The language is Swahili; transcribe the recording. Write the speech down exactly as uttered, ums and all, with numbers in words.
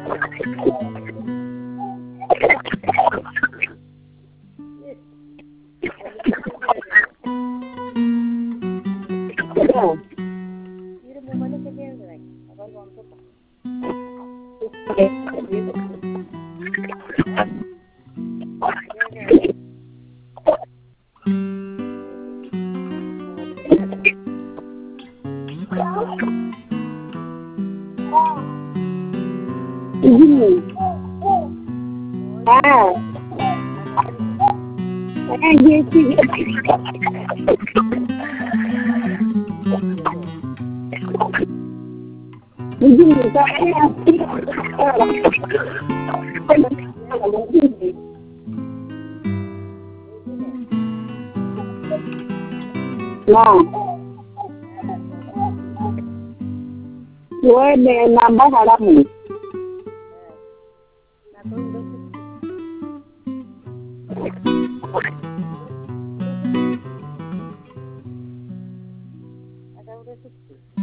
Ini momennya kecil nih, apa untuk? Ini. Ah. Eh, dia sih. Begini, saya nah, gue nambah halamu. Ada udah